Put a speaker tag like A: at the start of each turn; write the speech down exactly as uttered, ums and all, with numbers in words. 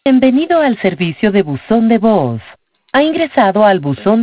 A: Bienvenido al servicio de buzón de voz. Ha ingresado al buzón